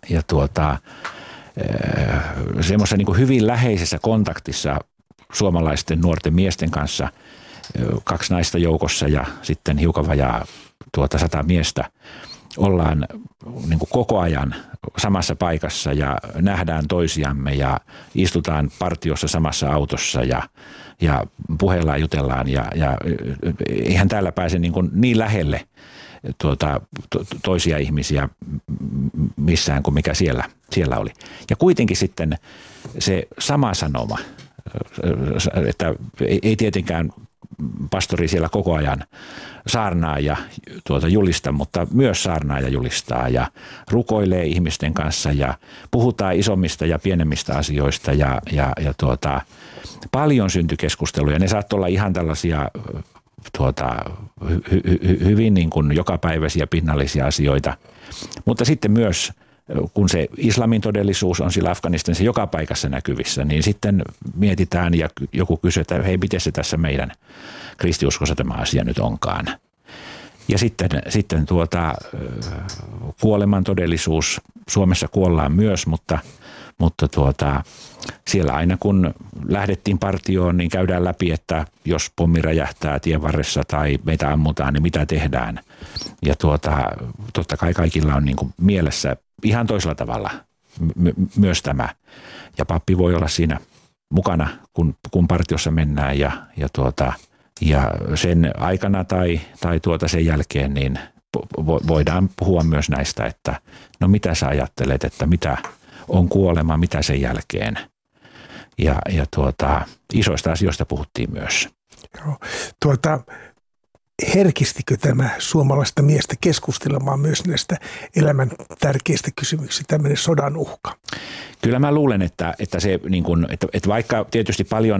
semmoisessa niin kuin hyvin läheisessä kontaktissa suomalaisten nuorten miesten kanssa, 2 naista joukossa ja sitten hiukan vajaa 100 miestä, ollaan niin kuin koko ajan samassa paikassa ja nähdään toisiamme ja istutaan partiossa samassa autossa ja puheellaan, jutellaan ja eihän täällä pääse niin lähelle toisia ihmisiä missään kuin mikä siellä oli. Ja kuitenkin sitten se sama sanoma, että ei tietenkään pastori siellä koko ajan saarnaa ja julista, mutta myös saarnaa ja julistaa ja rukoilee ihmisten kanssa ja puhutaan isommista ja pienemmistä asioista ja paljon syntyi keskusteluja. Ne saattoi olla ihan tällaisia hyvin niin kuin jokapäiväisiä pinnallisia asioita, mutta sitten myös kun se islamin todellisuus on sillä Afganistanissa joka paikassa näkyvissä, niin sitten mietitään ja joku kysyy, että hei, miten se tässä meidän kristiuskossa tämä asia nyt onkaan. Ja sitten kuoleman todellisuus, Suomessa kuollaan myös, mutta siellä aina kun lähdettiin partioon, niin käydään läpi, että jos pommi räjähtää tien varressa tai meitä ammutaan, niin mitä tehdään. Ja totta kai kaikilla on niin kuin mielessä ihan toisella tavalla myös tämä. Ja pappi voi olla siinä mukana, kun partiossa mennään ja sen aikana tai sen jälkeen niin voidaan puhua myös näistä, että no mitä sä ajattelet, että mitä on kuolema, mitä sen jälkeen. Ja isoista asioista puhuttiin myös. Joo. Herkistikö tämä suomalaista miestä keskustelemaan myös näistä elämän tärkeistä kysymyksistä, tämmöinen sodan uhka? Kyllä mä luulen, että se niin kuin, että vaikka tietysti paljon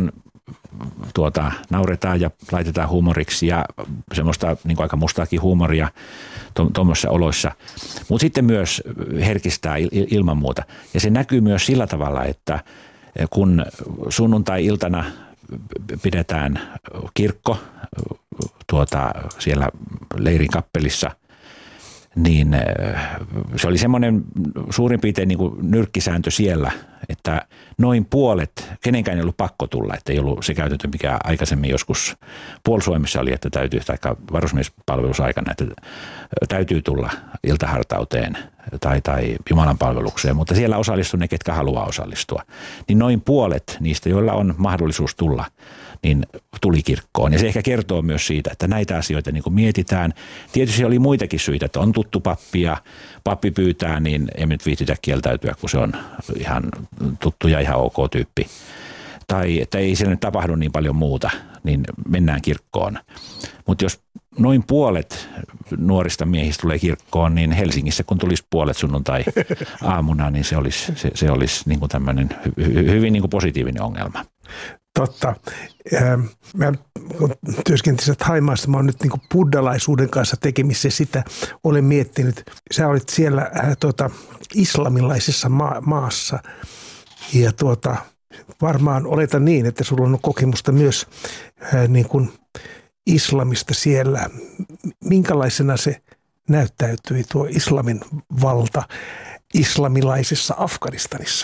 nauretaan ja laitetaan huumoriksi ja semmoista niin kuin aika mustaakin huumoria tuommoisissa oloissa. Mutta sitten myös herkistää ilman muuta. Ja se näkyy myös sillä tavalla, että kun sunnuntai-iltana pidetään kirkko siellä leirin kappelissa, niin se oli semmoinen suurin piirtein niin kuin nyrkkisääntö siellä, että noin puolet, kenenkään ei ollut pakko tulla, että ei ollut se käytäntö, mikä aikaisemmin joskus Puolustusvoimissa oli, että täytyy, tai varusmiespalvelusaikana, että täytyy tulla iltahartauteen tai Jumalan palvelukseen, mutta siellä osallistuu ne, ketkä haluaa osallistua. Niin noin puolet niistä, joilla on mahdollisuus tulla, niin tuli kirkkoon. Ja se ehkä kertoo myös siitä, että näitä asioita niin kuin mietitään. Tietysti oli muitakin syitä, että on tuttu pappi ja pappi pyytää, niin ei nyt viihtitä kieltäytyä, kun se on ihan tuttu ja ihan ok tyyppi. Tai että ei siellä nyt tapahdu niin paljon muuta, niin mennään kirkkoon. Mutta jos noin puolet nuorista miehistä tulee kirkkoon, niin Helsingissä kun tulisi puolet sunnuntai-aamuna, niin se olisi niin kuin tämmöinen hyvin niin kuin positiivinen ongelma. Totta. Mä kun työskentelin Thaimaassa, mä oon nyt niin kuin buddhalaisuuden kanssa tekemissä sitä olen miettinyt. Sä olit siellä islamilaisessa maassa ja varmaan oletan niin, että sulla on kokemusta myös niin kuin islamista siellä. Minkälaisena se näyttäytyi tuo islamin valta islamilaisessa Afganistanissa?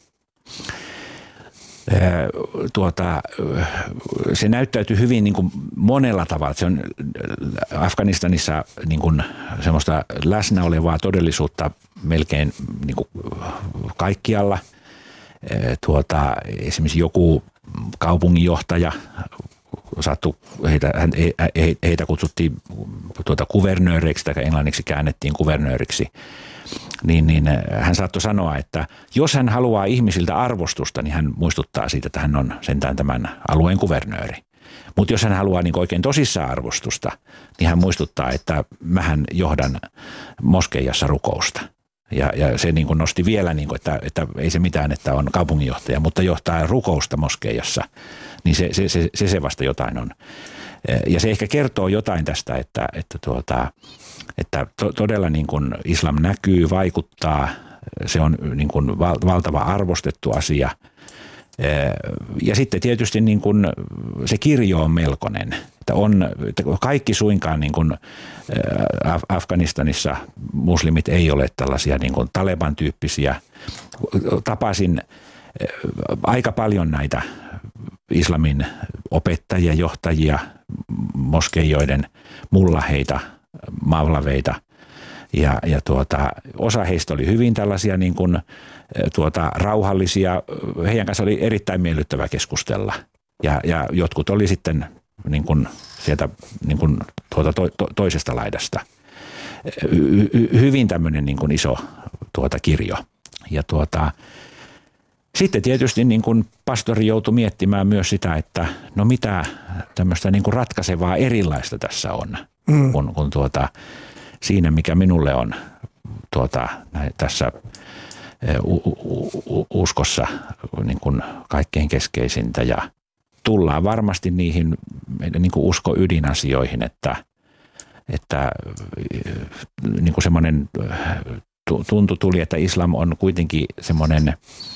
Se näyttäytyy hyvin niin kuin monella tavalla. Se on Afganistanissa niin kuin semmoista läsnä olevaa todellisuutta melkein niin kuin kaikkialla. Esimerkiksi joku kaupunginjohtaja sattui, heitä kutsuttiin kuvernööreiksi tai englanniksi käännettiin kuvernööriksi. Niin hän saattoi sanoa, että jos hän haluaa ihmisiltä arvostusta, niin hän muistuttaa siitä, että hän on sentään tämän alueen kuvernööri. Mutta jos hän haluaa niin oikein tosissaan arvostusta, niin hän muistuttaa, että mähän johdan moskeijassa rukousta. Ja se niin kuin nosti vielä, niin kuin, että ei se mitään, että on kaupunginjohtaja, mutta johtaa rukousta moskeijassa, niin se vasta jotain on. Ja se ehkä kertoo jotain tästä, että todella niin kuin islam näkyy, vaikuttaa, se on niin kuin valtava arvostettu asia. Ja sitten tietysti niin kuin se kirjo on melkoinen, että kaikki suinkaan niin kuin Afganistanissa muslimit ei ole tällaisia niin kuin Taleban-tyyppisiä. Tapasin aika paljon näitä islamin opettajia, johtajia, moskeijoiden mullaheita, mavlaveita ja osa heistä oli hyvin tällaisia niin kuin rauhallisia. Heidän kanssa oli erittäin miellyttävä keskustella ja jotkut oli sitten niin kuin sieltä niin kuin toisesta laidasta. Hyvin tämmöinen niin kuin iso kirjo. Ja sitten tietysti niin kuin pastori joutui miettimään myös sitä, että no mitä tämmöistä niin kuin ratkaisevaa erilaista tässä on, kun siinä mikä minulle on tässä uskossa niin kuin kaikkein keskeisintä ja tullaan varmasti niihin niin kuin usko ydinasioihin, että niin kuin semmoinen tuntu tuli, että islam on kuitenkin semmoinen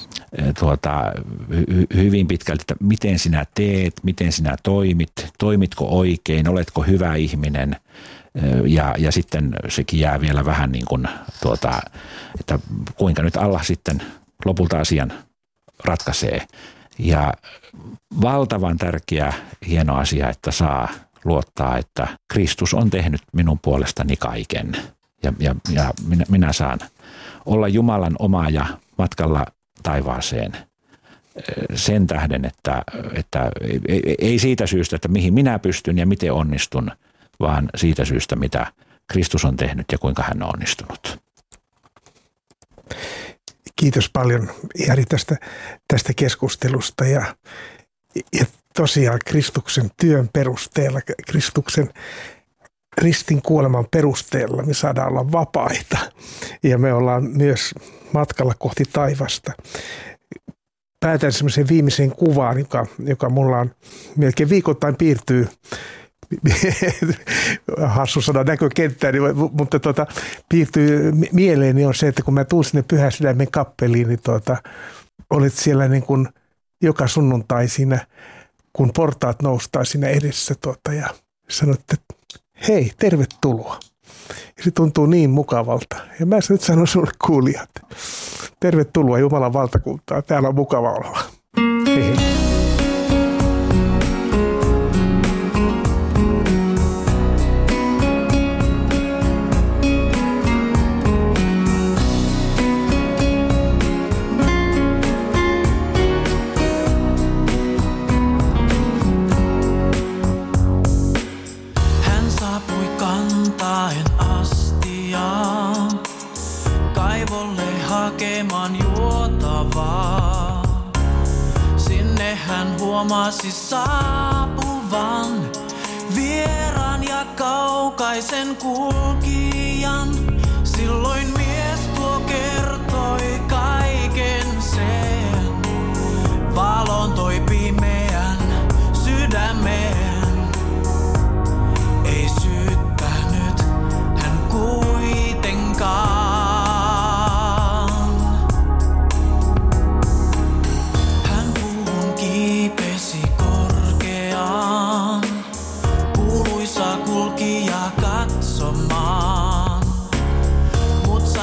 hyvin pitkälti, että miten sinä teet, miten sinä toimitko oikein, oletko hyvä ihminen ja sitten sekin jää vielä vähän niin kuin että kuinka nyt Allah sitten lopulta asian ratkaisee. Ja valtavan tärkeä, hieno asia, että saa luottaa, että Kristus on tehnyt minun puolestani kaiken. Ja minä saan olla Jumalan oma ja matkalla taivaaseen sen tähden, että ei siitä syystä, että mihin minä pystyn ja miten onnistun, vaan siitä syystä, mitä Kristus on tehnyt ja kuinka hän on onnistunut. Kiitos paljon, Jari, tästä keskustelusta ja tosiaan Kristuksen työn perusteella, Kristuksen ristin kuoleman perusteella me saadaan olla vapaita ja me ollaan myös matkalla kohti taivasta. päätän semmoisen viimeisen kuvaan, joka mulla on melkein viikoittain piirtyy. Hassu sana näkökenttään, mutta piirtyy mieleeni on se, että kun mä tuun sinne Pyhän Sydämen kappeliin, niin olet siellä niin kuin joka sunnuntai siinä, kun portaat noustaa siinä edessä ja sanot, että hei, tervetuloa. Ja se tuntuu niin mukavalta. Ja mä nyt sanon sulle kuulijat, tervetuloa Jumalan valtakuntaan, täällä on mukava olla. Hei hei. Huomasi saapuvan vieraan ja kaukaisen kulkijan. Silloin mies tuo kertoi kaiken sen. Valon toi pimeän sydämeen. Ei syyttänyt hän kuitenkaan. Kuuluisa kulkija katsomaan, mut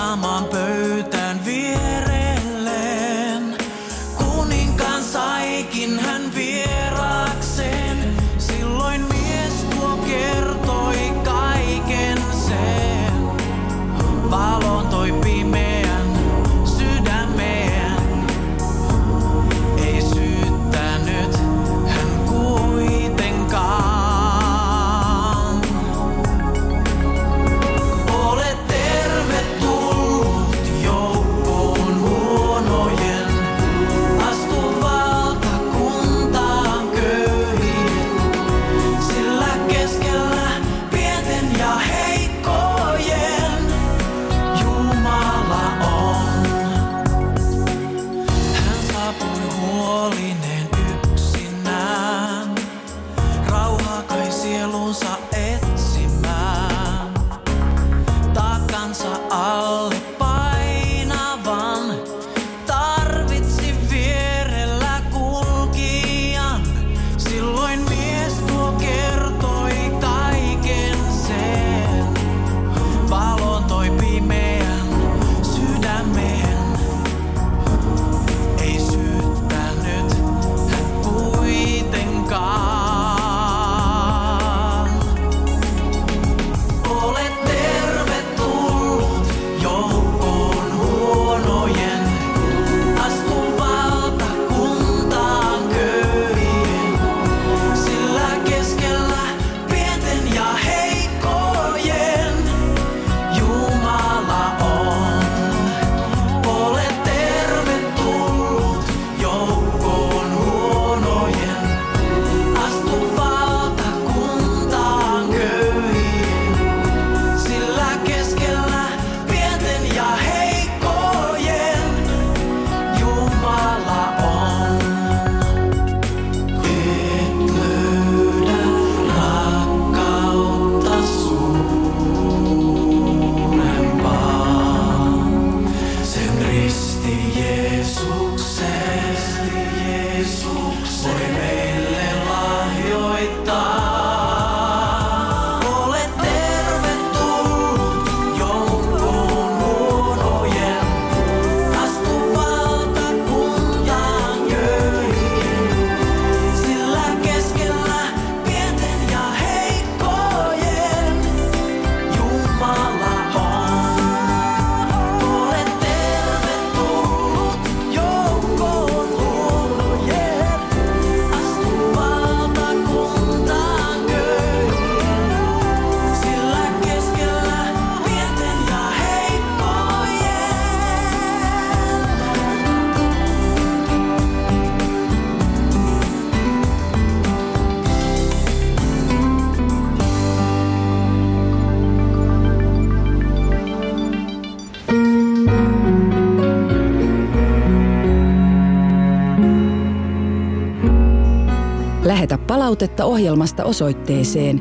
Lähetä palautetta ohjelmasta osoitteeseen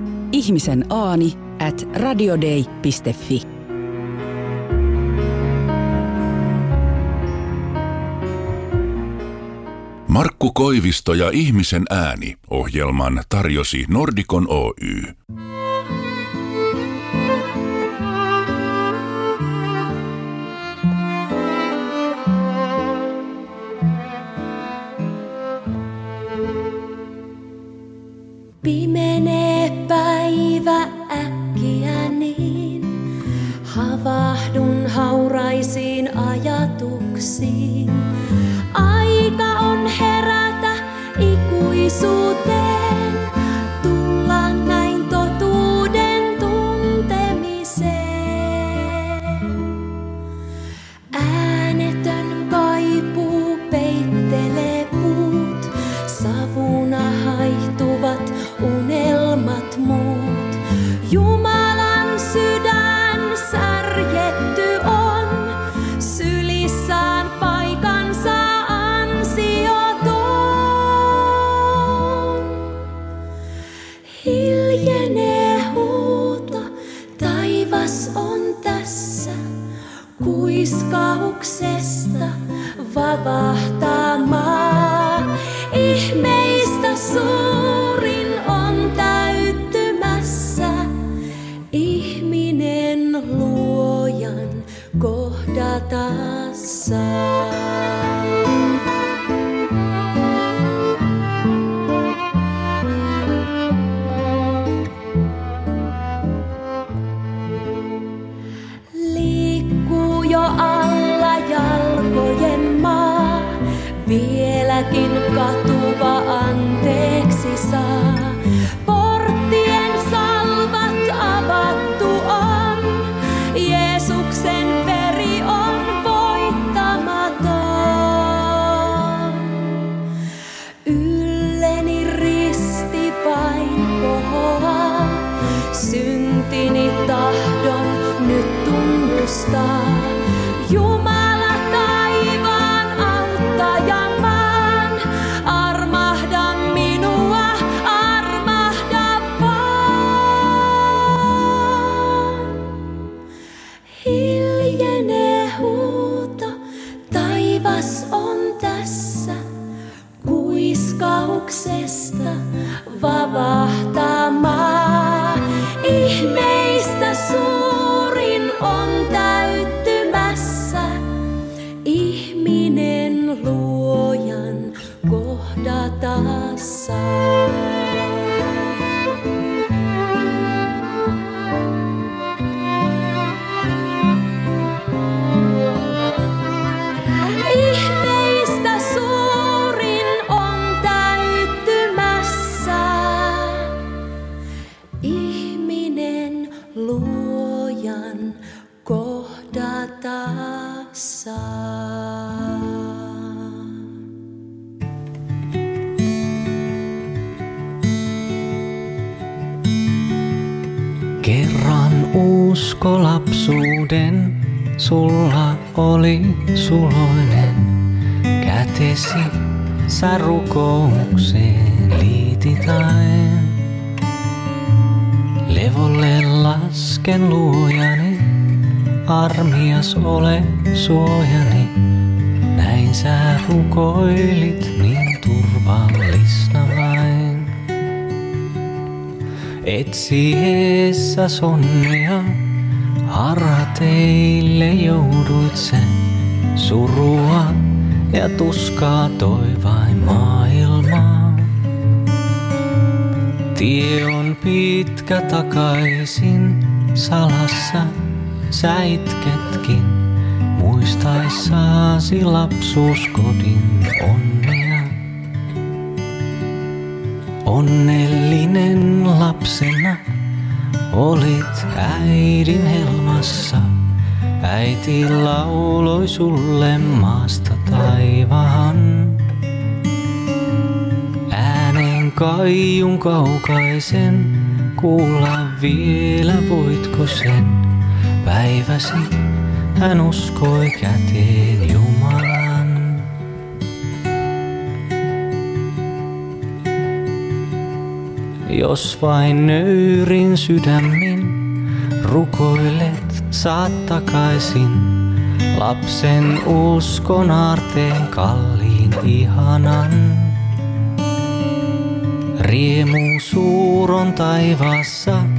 ihmisenaani@radiodei.fi. Markku Koivisto ja Ihmisen ääni -ohjelman tarjosi Nordicon Oy. Pimenee päivä äkkiä niin, havahdun hauraisiin ajatuksiin. Aika on herätä ikuisuuteen, tulla näin totuuden tuntemiseen. Äänetön kaipuu peittelee puut, savuna haihtuvat unelmat muut. Jumalan sydän särjetty on, sylissään paikansa ansioton. Hiljenee huuto, taivas on tässä, kuiskauksesta vavahtaa maa. Ihmeistä suurin on täyttymässä, ihminen luojan kohdata saa. Liikkuu jo alla jalkojen maa, vieläkin katuva anteeksi saa. Porttien salvat avattu on, Jeesuksen veri on voittamaton. Ylleni risti vain kohoaa, syntini tahdon nyt tunnustaa. Jumala taivaan auttaja maan, armahda minua, armahda vaan. Hiljenee huuto, taivas on tässä, kuiskauksesta vavahtaa maa. Ihmeistä suurin on täyttymässä, ihminen luojan kohdata saa. Ihmeistä suurin on täyttymässä, ihminen luojan kohdata saa. Kerran usko lapsuuden, sulla oli suloinen. Kätesi sä rukoukseen liititain. Levolle lasken luojani, armias ole suojani. Näin sä rukoilit niin turvallisna vain. Etsiessä onnea, harhateille jouduit sen. Surua ja tuskaa toi vain maailmaa. Tie on pitkä takaisin, salassa sä itketkin. Muistaessasi lapsuuskodin onnea. Onnellinen lapsena olit äidin helmassa. Äiti lauloi sulle maasta taivaan. Äänen kaiun kaukaisen, kuulla vielä voitko sen. Päiväsi hän uskoi käteen Jumalan. Jos vain nöyrin sydämin rukoilet, saat takaisin lapsen uskon aarteen kalliin ihanan. Riemu suur on taivaassa,